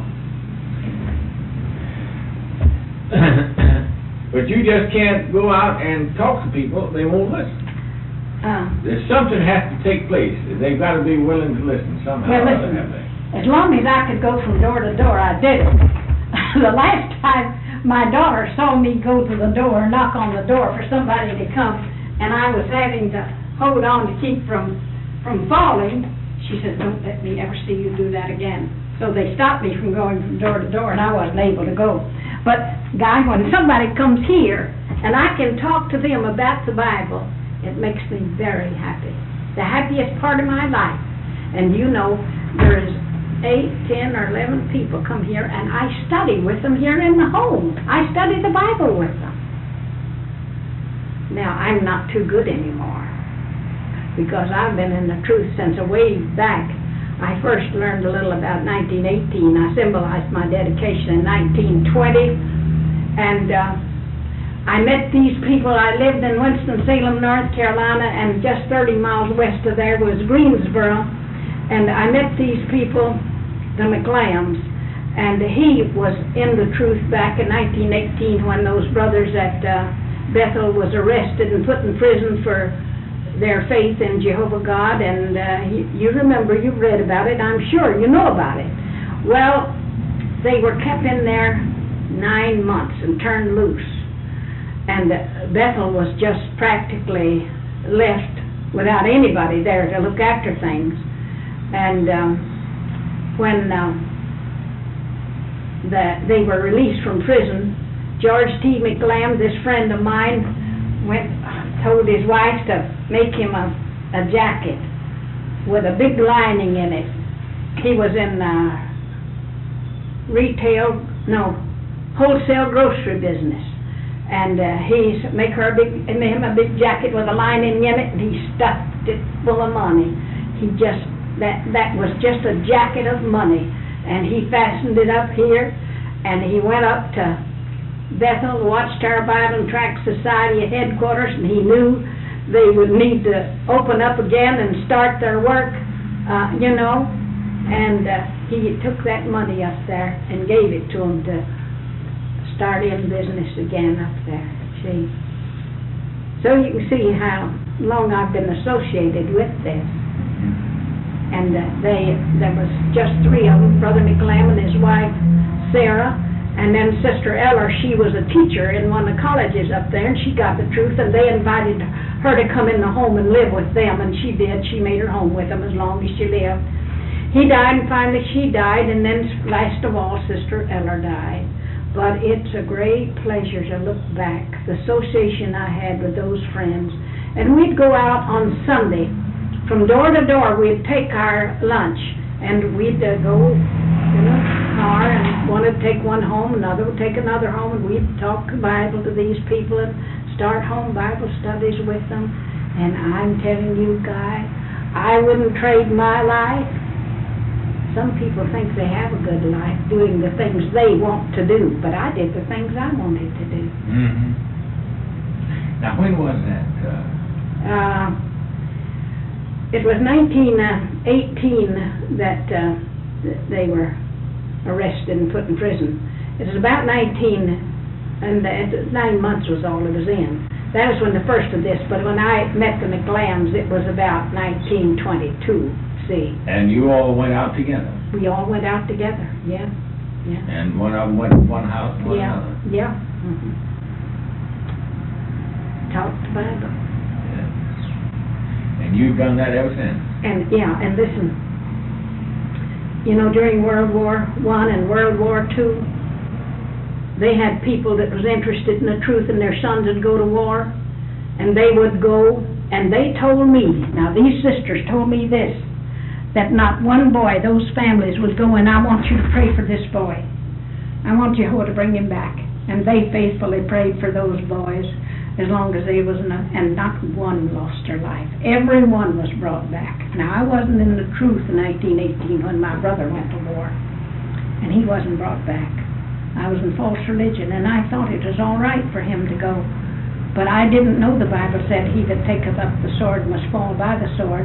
But you just can't go out and talk to people. They won't listen. There's something has to take place. They've got to be willing to listen somehow. Well, listen, as long as I could go from door to door, I did it. The last time my daughter saw me go to the door, knock on the door for somebody to come, and I was having to hold on to keep from falling, she said, "Don't let me ever see you do that again." So they stopped me from going from door to door, and I wasn't able to go. But, Guy, when somebody comes here, and I can talk to them about the Bible, it makes me very happy. The happiest part of my life. And there's 8, 10, or 11 people come here, and I study with them here in the home. I study the Bible with them. Now, I'm not too good anymore, because I've been in the truth since way back. I first learned a little about 1918. I symbolized my dedication in 1920, and I met these people. I lived in Winston-Salem, North Carolina, and just 30 miles west of there was Greensboro, and I met these people, the McLambs, and he was in the truth back in 1918 when those brothers at Bethel was arrested and put in prison for their faith in Jehovah God, and you remember, you've read about it, I'm sure you know about it. Well, they were kept in there 9 months and turned loose, and Bethel was just practically left without anybody there to look after things. And when they were released from prison, George T. McLamb, this friend of mine, told his wife to make him a jacket with a big lining in it. He was in wholesale grocery business, and he made him a big jacket with a lining in it, and he stuffed it full of money. That was just a jacket of money, and he fastened it up here, and he went up to Bethel, Watchtower Bible and Tract Society headquarters, and he knew they would need to open up again and start their work, and he took that money up there and gave it to them to start in business again up there, see. So you can see how long I've been associated with this. And there was just 3 of them, Brother McLam and his wife, Sarah, and then Sister Eller. She was a teacher in one of the colleges up there, and she got the truth, and they invited her to come in the home and live with them, and she did. She made her home with them as long as she lived. He died, and finally she died, and then last of all, Sister Eller died. But it's a great pleasure to look back, the association I had with those friends. And we'd go out on Sunday. From door to door, we'd take our lunch, and we'd go in a car, and one would take one home, another would take another home, and we'd talk the Bible to these people and start home Bible studies with them. And I'm telling you, Guy, I wouldn't trade my life Some people think they have a good life doing the things they want to do, but I did the things I wanted to do. Mm-hmm. Now, when was that? It was 1918 that they were arrested and put in prison. It was about 19, and 9 months was all it was in. That was when the first of this, but when I met the McLams, it was about 1922, see. And you all went out together? We all went out together, yeah. And one of them went to one house and one another? Yeah. Mm-hmm. Talked the Bible. Yeah. And you've done that ever since? And listen, you know, during World War I and World War II, they had people that was interested in the truth, and their sons would go to war, and they would go, and they told me, now these sisters told me this, that not one boy, those families would go, and I want you to pray for this boy. I want you to bring him back. And they faithfully prayed for those boys as long as they was and not one lost their life. Every one was brought back. Now, I wasn't in the truth in 1918 when my brother went to war, and he wasn't brought back. I was in false religion, and I thought it was all right for him to go. But I didn't know the Bible said, he that taketh up the sword must fall by the sword.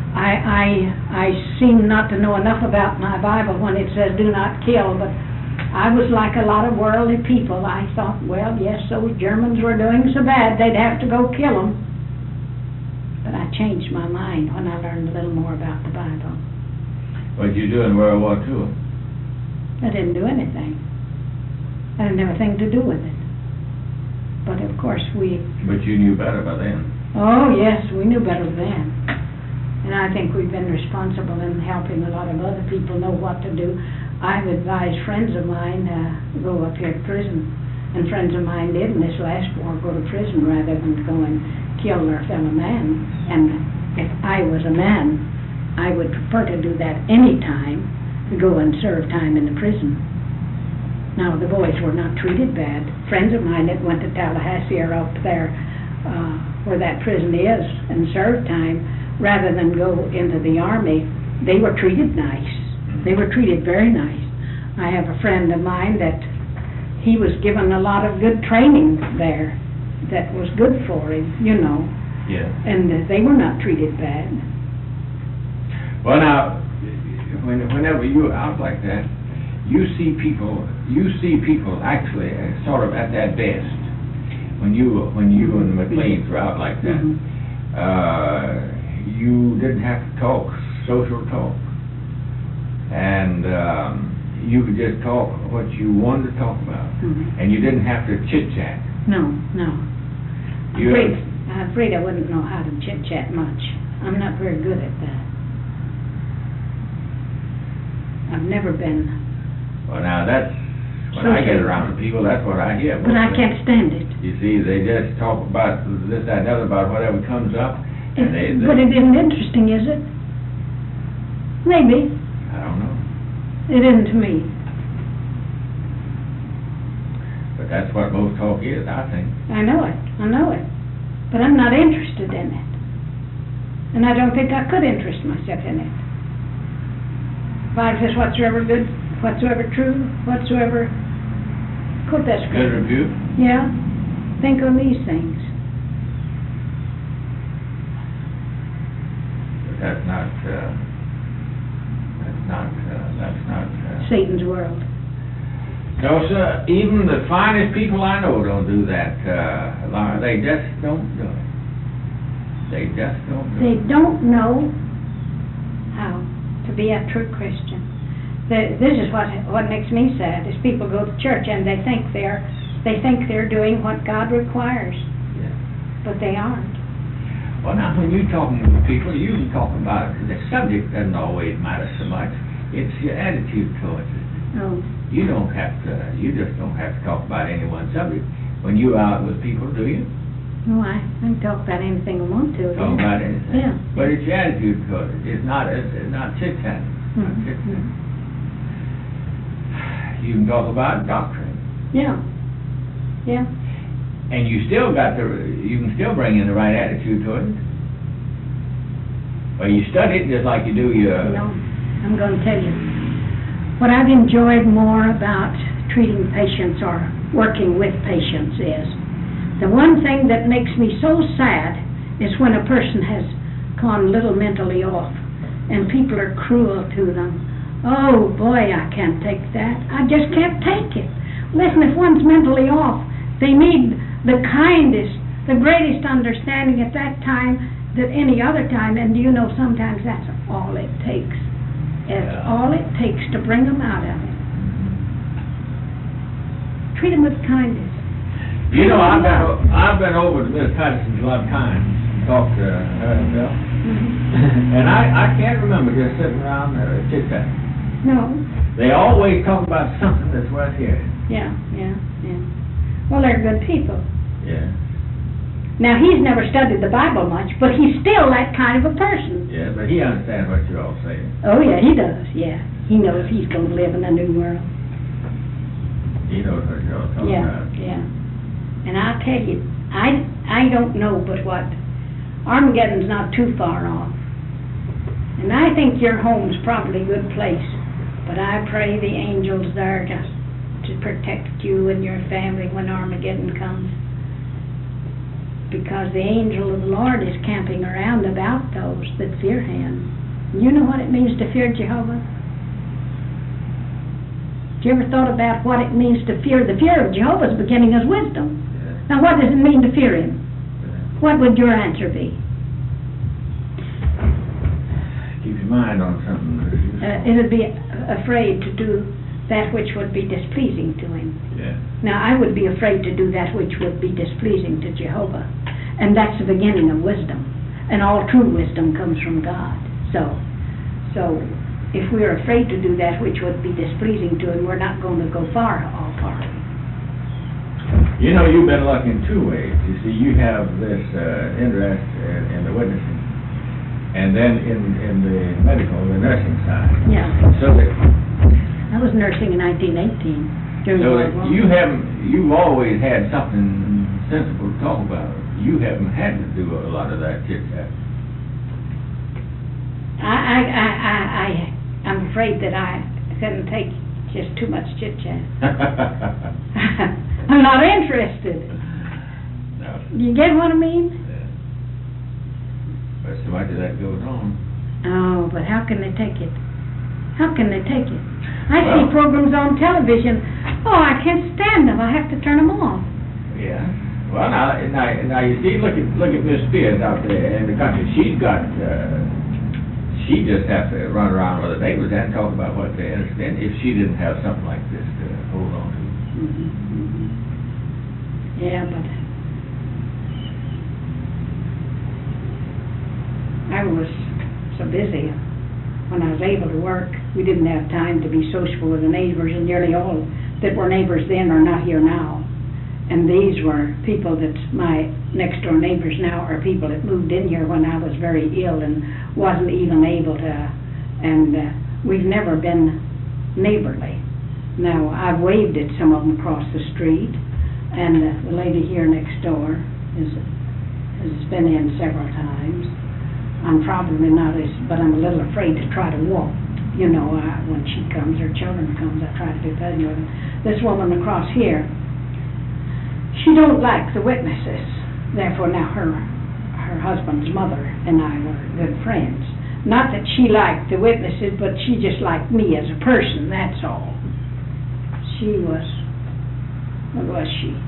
I seem not to know enough about my Bible when it says do not kill, but I was like a lot of worldly people. I thought, well, yes, those Germans were doing so bad, they'd have to go kill them. But I changed my mind when I learned a little more about the Bible. What did you do in World War II? I didn't do anything. I didn't have anything to do with it. But of course But you knew better by then. Oh, yes, we knew better then. And I think we've been responsible in helping a lot of other people know what to do. I've advised friends of mine go up here to prison. And friends of mine did in this last war go to prison rather than go and kill their fellow man. And if I was a man, I would prefer to do that any time, to go and serve time in the prison. Now, the boys were not treated bad. Friends of mine that went to Tallahassee or up there where that prison is and served time, rather than go into the Army, they were treated nice. They were treated very nice. I have a friend of mine that he was given a lot of good training there that was good for him, you know. Yeah. And they were not treated bad. Well, now, whenever you're out like that, you see people actually sort of at their best when you and the McLeans were out like that. Mm-hmm. You didn't have to talk social talk, and you could just talk what you wanted to talk about, and you didn't have to chit chat. No. I'm afraid I wouldn't know how to chit chat much. I'm not very good at that. I've never been. Well, now that's when I get around to people. That's what I hear. But I can't stand it. You see, they just talk about this, that, and the other, about whatever comes up. But it isn't interesting, is it? Maybe. I don't know. It isn't to me. But that's what most talk is, I think. I know it. But I'm not interested in it. And I don't think I could interest myself in it. The Bible says whatsoever good, whatsoever true, whatsoever... Quote that scripture. Good review? Yeah. Think on these things. That's not Satan's world. No, sir. Even the finest people I know don't do that, Laura. They just don't do it. They just don't do it. They don't know how to be a true Christian. This is what makes me sad, is people go to church and they think they're doing what God requires. Yeah. But they aren't. Well, now, when you're talking to people, you talk about the subject doesn't always matter so much. It's your attitude towards it. No. You just don't have to talk about any one subject when you're out with people, do you? No, I can talk about anything I want to. Talk about anything. Yeah. But it's your attitude towards it. It's not chit-chatting. You can talk about doctrine. Yeah. And you can still bring in the right attitude to it. Well, you study it just like you do your... No, I'm going to tell you. what I've enjoyed more about treating patients or working with patients is, the one thing that makes me so sad is when a person has gone a little mentally off and people are cruel to them. Oh boy, I can't take that. I just can't take it. Listen, if one's mentally off, they need the kindest, the greatest understanding at that time than any other time, and you know sometimes that's all it takes. It's all it takes to bring them out of it. Treat them with kindness. You know, I've been over to Miss Patterson's a lot of times and talked to her herself. And I can't remember just sitting around chit-chatting. No. They always talk about something that's worth hearing. Yeah. Well, they're good people. Yeah. Now, he's never studied the Bible much, but he's still that kind of a person. Yeah, but he understands what you're all saying. Oh, yeah, he does, yeah. He knows he's going to live in a new world. He knows what you're all talking about. Yeah. And I'll tell you, I don't know but what, Armageddon's not too far off. And I think your home's probably a good place, but I pray the angels there to protect you and your family when Armageddon comes. Because the angel of the Lord is camping around about those that fear Him. You know what it means to fear Jehovah? Have you ever thought about what it means to fear? The fear of Jehovah is beginning as wisdom. Yeah. Now, what does it mean to fear Him? Yeah. What would your answer be? Keep your mind on something. It would be afraid to do that which would be displeasing to Him. Yeah. Now, I would be afraid to do that which would be displeasing to Jehovah. And that's the beginning of wisdom. And all true wisdom comes from God. So if we're afraid to do that which would be displeasing to Him, we're not going to go far. You know, you've been lucky in two ways. You see, you have this interest in the witnessing, and then in the medical, the nursing side. Yeah. So that I was nursing in 1918 during the World War. You've always had something sensible to talk about. You haven't had to do a lot of that chit-chat. I'm afraid that I couldn't take just too much chit-chat. I'm not interested. No. You get what I mean? Yeah. But so much of that goes on. Oh, but how can they take it? How can they take it? I see programs on television. Oh, I can't stand them. I have to turn them off. Yeah. Well, now you see, look at Miss Spears out there in the country. She's got, she just has to run around with the neighbors and talk about what they understand if she didn't have something like this to hold on to. Yeah, but I was so busy when I was able to work. We didn't have time to be sociable with the neighbors, and nearly all that were neighbors then are not here now. And these were people that my next door neighbors now are people that moved in here when I was very ill and wasn't even able to, and we've never been neighborly. Now, I've waved at some of them across the street, and the lady here next door has been in several times. I'm probably not but I'm a little afraid to try to walk. You know, when she comes, her children comes, I try to do that. This woman across here, she don't like the witnesses. Therefore, now her husband's mother and I were good friends. Not that she liked the witnesses, but she just liked me as a person, that's all. She was, what was she?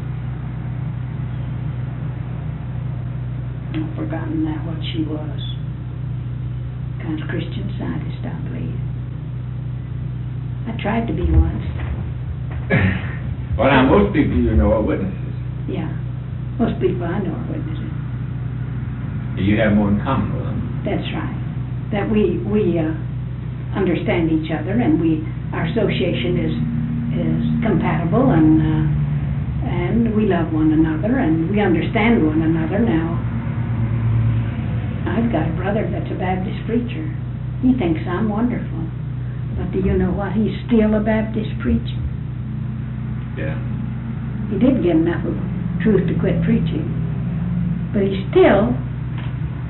I've forgotten now what she was. Kind of Christian Scientist, I believe. I tried to be once. Well, now, most people you know are witnesses. Yeah. Most people I know are witnesses. You have more in common with them. That's right. That we understand each other, and our association is compatible, and we love one another, and we understand one another. Now, I've got a brother that's a Baptist preacher. He thinks I'm wonderful. But do you know what? He's still a Baptist preacher. Yeah. He did get enough of truth to quit preaching. But he still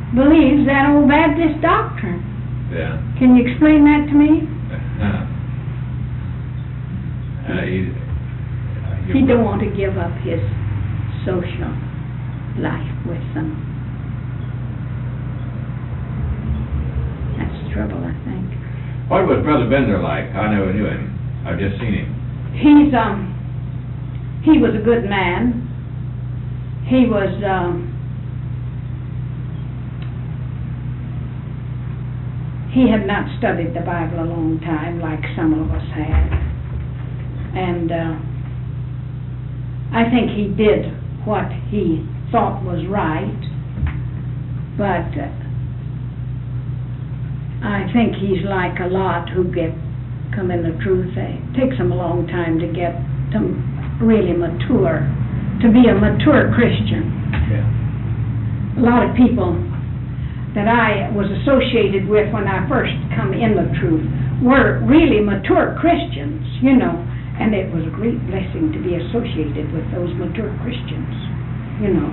believes that old Baptist doctrine. Yeah. Can you explain that to me? He don't want to give up his social life with them. That's the trouble, I think. What was Brother Bender like? I never knew him. I've just seen him. He was a good man. He was, he had not studied the Bible a long time like some of us had. And I think he did what he thought was right, but I think he's like a lot who come in the truth. It takes them a long time to get to really mature, to be a mature Christian. Yeah. A lot of people that I was associated with when I first come in the truth were really mature Christians, you know, and it was a great blessing to be associated with those mature Christians, you know.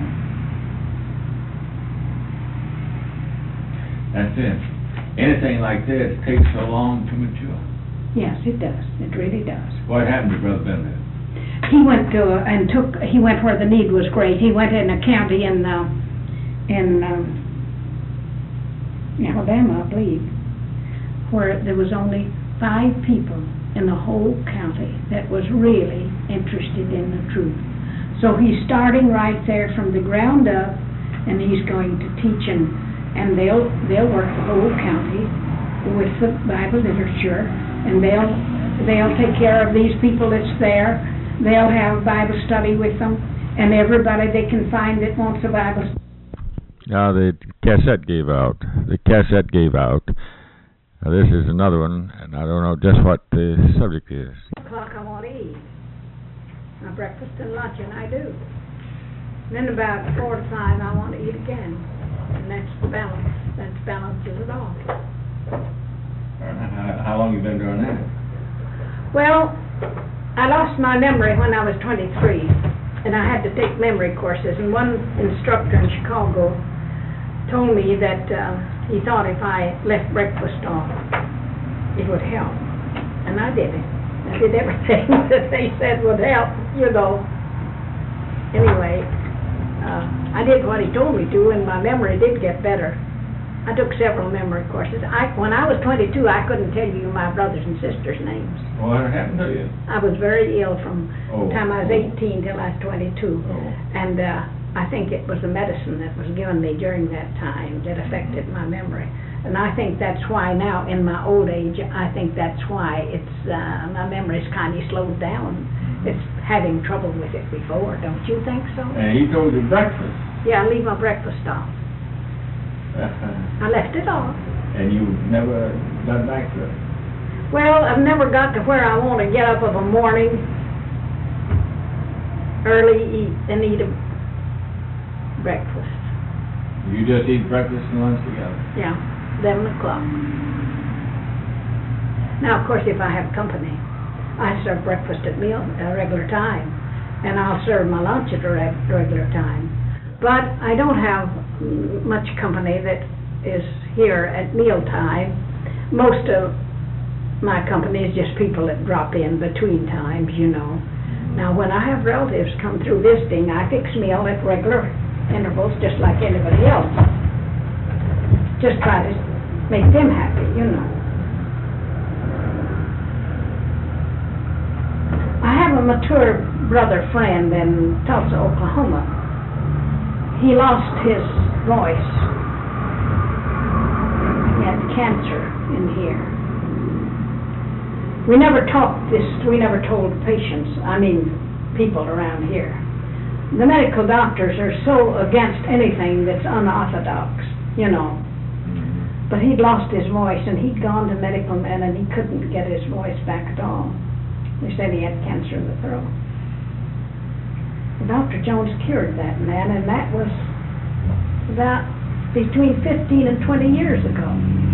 That's it. Anything like this takes so long to mature. Yes, it does. It really does. What happened to Brother Bender? He went he went where the need was great. He went in a county in Alabama, I believe, where there was only 5 people in the whole county that was really interested in the truth. So he's starting right there from the ground up, and he's going to teach, and they'll work the whole county with the Bible literature, and they'll take care of these people that's there. They'll have Bible study with them, and everybody they can find that wants a Bible study. Now the cassette gave out. Now, this is another one, and I don't know just what the subject is. o'clock I want to eat. My breakfast and lunch, and I do. Then about 4 to 5 I want to eat again. And that's the balance. That balances it all. How long you been doing that? Well, I lost my memory when I was 23, and I had to take memory courses. And one instructor in Chicago told me that he thought if I left breakfast off, it would help. And I did it. I did everything that they said would help, you know. Anyway, I did what he told me to, and my memory did get better. I took several memory courses. When I was 22, I couldn't tell you my brothers and sisters' names. What happened to you? I was very ill from the time I was 18 till I was 22. And I think it was the medicine that was given me during that time that affected my memory. And I think that's why now, in my old age, I think that's why it's my memory's kind of slowed down. It's having trouble with it before, don't you think so? And he told you breakfast. Yeah, I leave my breakfast off. I left it off. And you never got back to it? Well, I've never got to where I want to get up of a morning, early, eat a breakfast. You just eat breakfast and lunch together? Yeah, 11 o'clock. Now, of course, if I have company, I serve breakfast at a regular time, and I'll serve my lunch at a regular time. But I don't have much company that is here at mealtime. Most of my company is just people that drop in between times, you know. Now, when I have relatives come through visiting, I fix meal at regular intervals, just like anybody else. Just try to make them happy, you know. I have a mature brother friend in Tulsa, Oklahoma. He lost his voice. He had cancer in here. We never told patients, people around here. The medical doctors are so against anything that's unorthodox, you know. But he'd lost his voice, and he'd gone to medical men, and he couldn't get his voice back at all. They said he had cancer in the throat. Dr. Jones cured that man, and that was about between 15 and 20 years ago.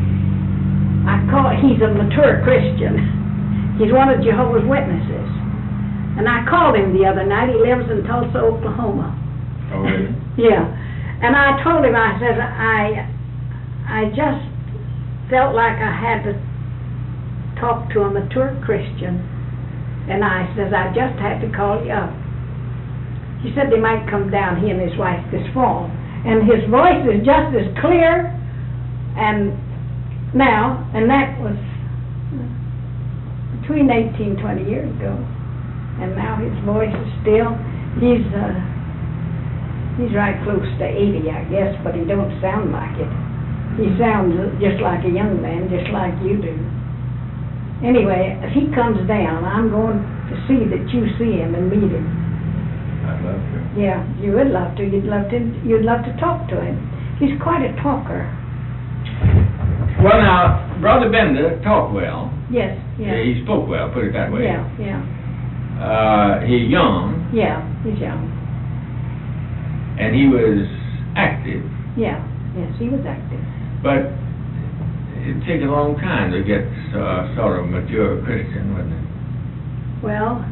He's a mature Christian. He's one of Jehovah's Witnesses. And I called him the other night. He lives in Tulsa, Oklahoma. Oh, really? Yeah. And I told him, I said, I just felt like I had to talk to a mature Christian And I says, I just had to call you up. He said they might come down, he and his wife, this fall. And his voice is just as clear and now, and that was between 18 and 20 years ago. And now his voice is still, he's right close to 80, I guess, but he don't sound like it. He sounds just like a young man, just like you do. Anyway, if he comes down, I'm going to see that you see him and meet him. I'd love to. Yeah, you would love to. You'd love to talk to him. He's quite a talker. Well, now, Brother Bender talked well. Yes, yeah. He spoke well, put it that way. Yeah, yeah. He's young. Yeah, he's young. And he was active. Yeah, yes, he was active. But it'd take a long time to get sort of mature Christian, wouldn't it? Well,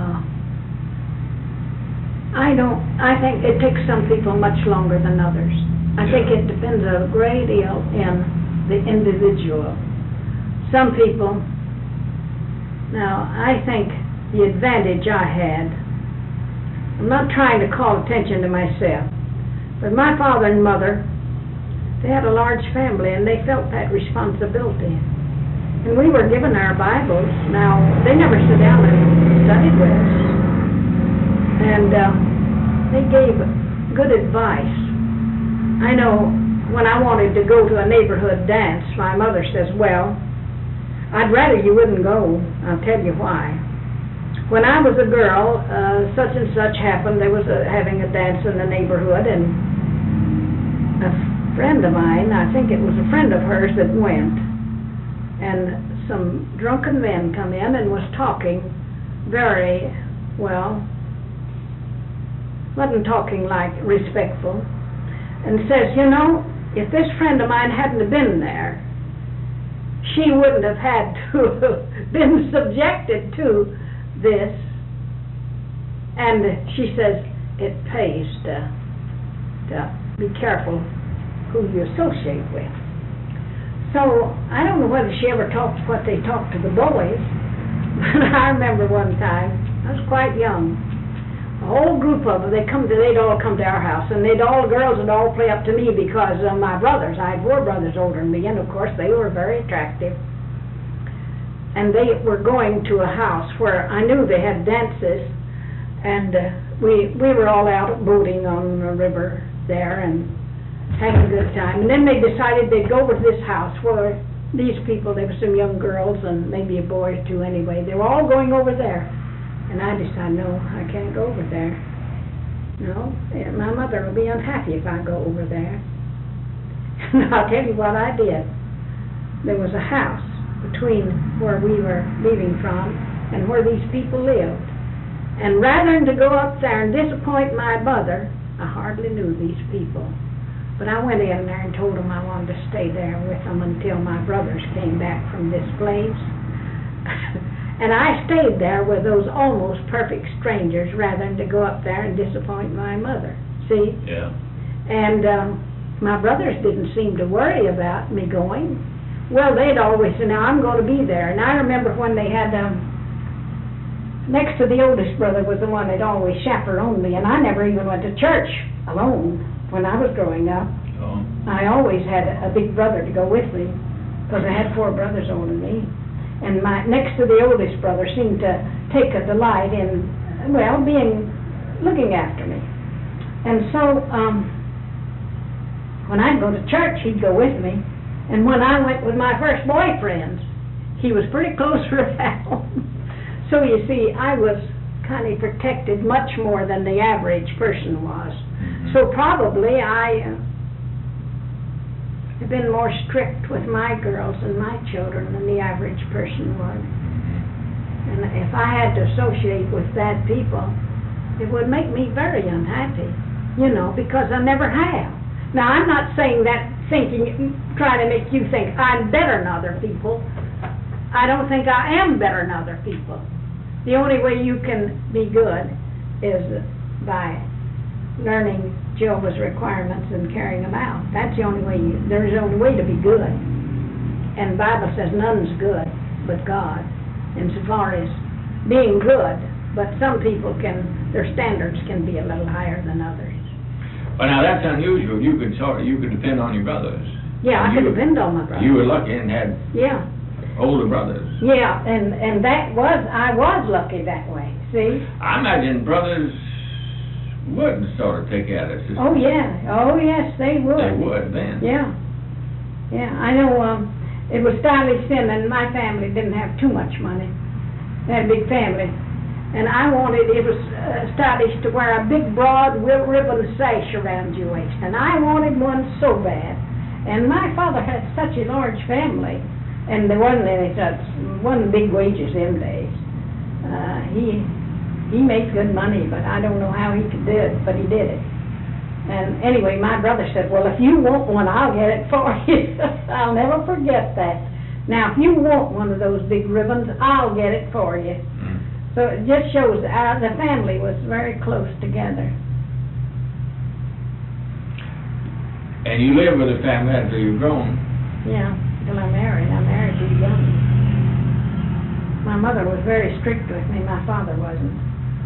I think it takes some people much longer than others. I think it depends a great deal in the individual. Some people, now I think the advantage I had, I'm not trying to call attention to myself, but my father and mother, they had a large family and they felt that responsibility. And we were given our Bibles. Now, they never sat down and studied with us. And they gave good advice. I know when I wanted to go to a neighborhood dance, my mother says, well, I'd rather you wouldn't go. I'll tell you why. When I was a girl, such and such happened. There was having a dance in the neighborhood, and a friend of mine, I think it was a friend of hers that went, and some drunken men come in and was talking very, well, wasn't talking like respectful, and says, you know, if this friend of mine hadn't have been there, she wouldn't have had to have been subjected to this. And she says, it pays to be careful who you associate with. So, I don't know whether she ever talked what they talked to the boys, but I remember one time, I was quite young, a whole group of them, they'd all come to our house, and the girls would all play up to me because of my brothers. I had 4 brothers older than me, and of course they were very attractive. And they were going to a house where I knew they had dances, and we were all out boating on the river there and having a good time. And then they decided they'd go over to this house where these people, there were some young girls and maybe a boy or two anyway, they were all going over there. And I decided, no, I can't go over there. No, my mother will be unhappy if I go over there. And I'll tell you what I did. There was a house between where we were leaving from and where these people lived. And rather than to go up there and disappoint my mother, I hardly knew these people. But I went in there and told them I wanted to stay there with them until my brothers came back from this place. And I stayed there with those almost perfect strangers rather than to go up there and disappoint my mother. See? Yeah. And my brothers didn't seem to worry about me going. Well, they'd always say, now I'm going to be there. And I remember when they had, next to the oldest brother was the one that always chaperoned me, and I never even went to church alone when I was growing up. Oh. I always had a big brother to go with me, because I had 4 brothers older than me. And next to the oldest brother seemed to take a delight in, well, looking after me. And so, when I'd go to church, he'd go with me. And when I went with my first boyfriend, he was pretty close around. So you see, I was kind of protected much more than the average person was. Mm-hmm. So probably I have been more strict with my girls and my children than the average person was. And if I had to associate with bad people, it would make me very unhappy, because I never have. Now, I'm not saying that trying to make you think I'm better than other people. I don't think I am better than other people. The only way you can be good is by learning Jehovah's requirements and carrying them out. That's the only way there's the only way to be good. And the Bible says none's good but God. And so far as being good, but some people their standards can be a little higher than others. Well, now that's unusual. You could depend on your brothers. Yeah, I could depend on my brothers. You were lucky and had older brothers. Yeah, and I was lucky that way. See? I imagine brothers would sort of take at us. Oh yeah, oh yes, they would. They would then. Yeah, yeah. I know. It was stylish then, and my family didn't have too much money. They had a big family, and it was stylish to wear a big, broad, ribbon sash around your waist, and I wanted one so bad. And my father had such a large family, and there wasn't big wages them days. He made good money, but I don't know how he could do it, but he did it. And anyway, my brother said, well, if you want one, I'll get it for you. I'll never forget that. Now, if you want one of those big ribbons, I'll get it for you. So it just shows the family was very close together. And you live with a family after you've grown? Yeah, till I married. I married too young. My mother was very strict with me. My father wasn't.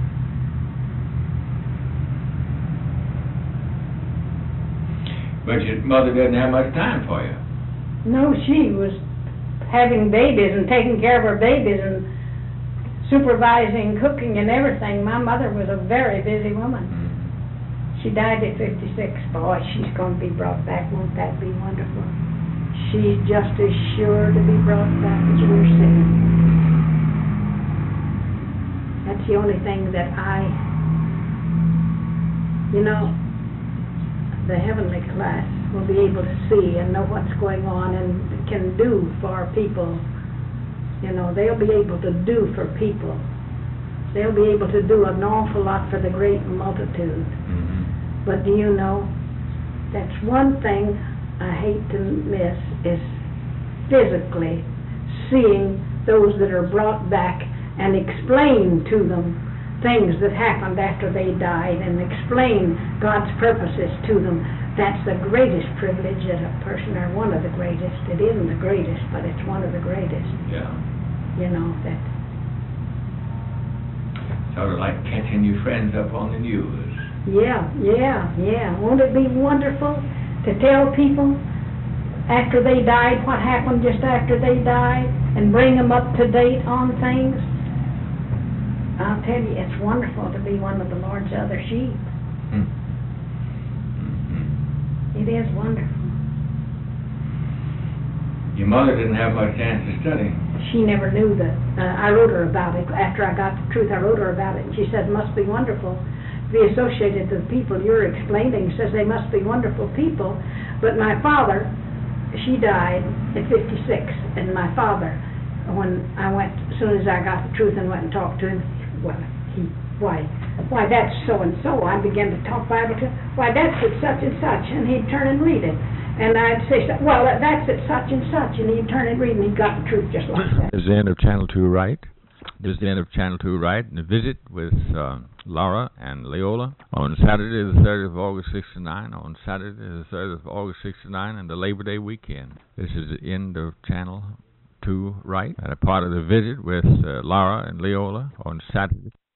But your mother didn't have much time for you. No, she was having babies and taking care of her babies and supervising cooking and everything. My mother was a very busy woman. She died at 56. Boy, she's going to be brought back. Won't that be wonderful? She's just as sure to be brought back as we're singing. That's the only thing that the heavenly class will be able to see and know what's going on and can do for people. They'll be able to do for people. They'll be able to do an awful lot for the great multitude. But do you know, that's one thing I hate to miss, is physically seeing those that are brought back and explain to them things that happened after they died and explain God's purposes to them. That's the greatest privilege that a person, or one of the greatest. It isn't the greatest, but it's one of the greatest. Yeah. That. Sort of like catching your friends up on the news. Yeah. Won't it be wonderful to tell people after they died what happened just after they died and bring them up to date on things? I'll tell you, it's wonderful to be one of the Lord's other sheep. It is wonderful. Your mother didn't have much chance to study. She never knew that. I wrote her about it. After I got the truth, I wrote her about it. And she said, it must be wonderful to be associated with the people you're explaining. Says they must be wonderful people. But my father, she died at 56. And my father, when I went, as soon as I got the truth and went and talked to him, why, that's so-and-so. I began to talk Bible to him. Why, that's at such and such. And he'd turn and read it. And I'd say, well, that's at such and such. And he'd turn and read, and he'd got the truth just like that. This is the end of Channel 2 Right. This is the end of Channel 2 Right. And a visit with Laura and Leola on Saturday the 30th of August 69. On Saturday the 30th of August 69 and the Labor Day weekend. This is the end of Channel 2 Right. And a part of the visit with Laura and Leola on Saturday.